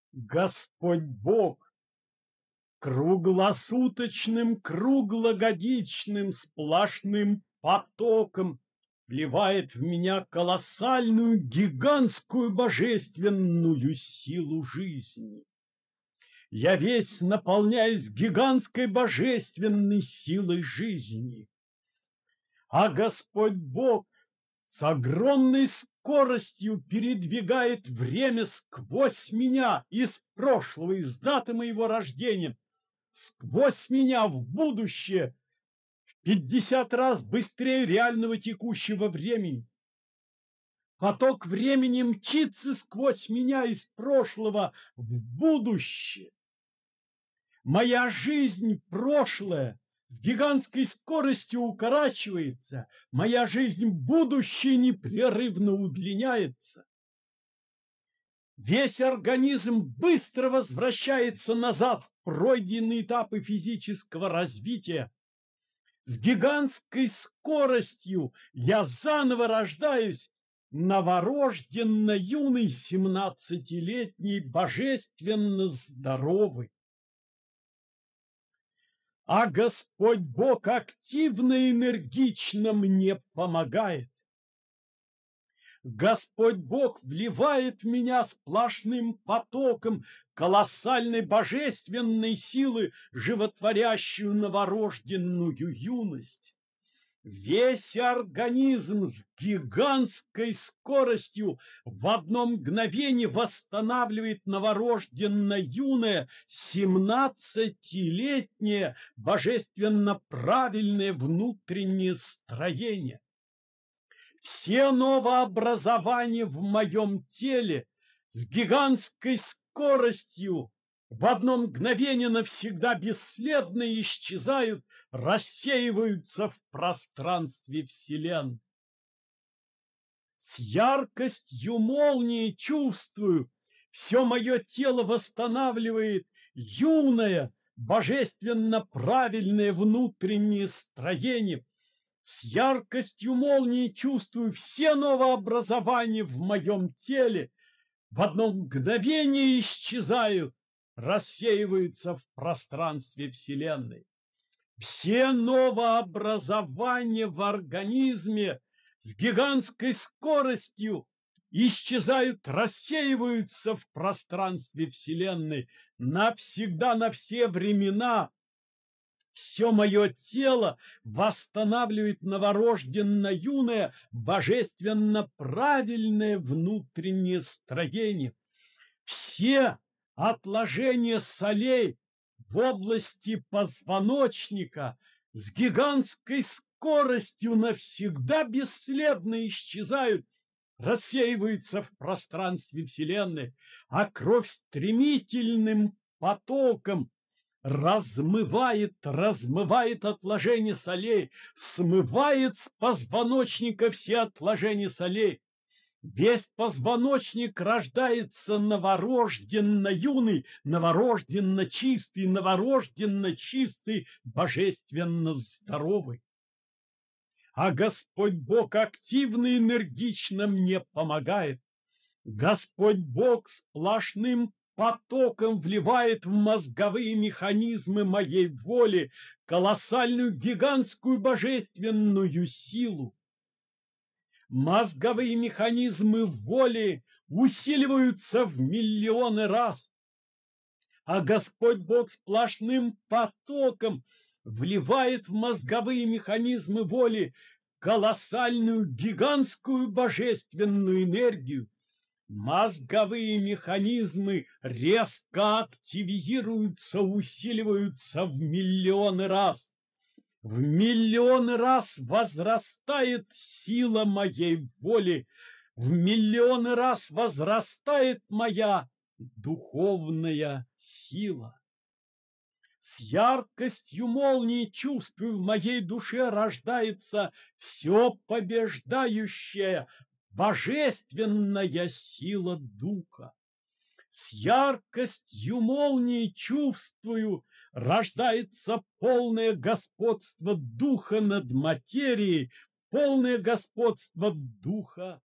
Господь Бог круглосуточным, круглогодичным, сплошным потоком вливает в меня колоссальную, гигантскую, божественную силу жизни. Я весь наполняюсь гигантской божественной силой жизни. А Господь Бог с огромной скоростью передвигает время сквозь меня из прошлого, из даты моего рождения, сквозь меня в будущее, в 50 раз быстрее реального текущего времени. Поток времени мчится сквозь меня из прошлого в будущее. Моя жизнь прошлая с гигантской скоростью укорачивается, моя жизнь будущее непрерывно удлиняется. Весь организм быстро возвращается назад в пройденные этапы физического развития. С гигантской скоростью я заново рождаюсь, новорожденно юный 17-летний, божественно здоровый. А Господь Бог активно и энергично мне помогает. Господь Бог вливает в меня сплошным потоком колоссальной божественной силы, животворящую новорожденную юность. Весь организм с гигантской скоростью в одно мгновение восстанавливает новорожденное юное 17-летнее божественно правильное внутреннее строение. Все новообразования в моем теле с гигантской скоростью в одно мгновение навсегда бесследно исчезают, рассеиваются в пространстве Вселенной. С яркостью молнии чувствую, все мое тело восстанавливает юное, божественно правильное внутреннее строение. С яркостью молнии чувствую все новообразования в моем теле, в одно мгновение исчезают, рассеиваются в пространстве Вселенной. Все новообразования в организме с гигантской скоростью исчезают, рассеиваются в пространстве Вселенной навсегда, на все времена. Все мое тело восстанавливает новорожденное юное, божественно правильное внутреннее строение. Все отложения солей в области позвоночника с гигантской скоростью навсегда бесследно исчезают, рассеиваются в пространстве Вселенной, а кровь стремительным потоком размывает отложения солей, смывает с позвоночника все отложения солей. Весь позвоночник рождается новорожденно юный, новорожденно чистый, божественно здоровый. А Господь Бог активно и энергично мне помогает. Господь Бог сплошным потоком вливает в мозговые механизмы моей воли колоссальную, гигантскую божественную силу. Мозговые механизмы воли усиливаются в миллионы раз, а Господь Бог сплошным потоком вливает в мозговые механизмы воли колоссальную, гигантскую божественную энергию. Мозговые механизмы резко активизируются, усиливаются в миллионы раз. В миллионы раз возрастает сила моей воли, в миллионы раз возрастает моя духовная сила. С яркостью молнии чувствую, в моей душе рождается все побеждающая божественная сила духа. С яркостью молнии чувствую, рождается полное господство духа над материей, полное господство духа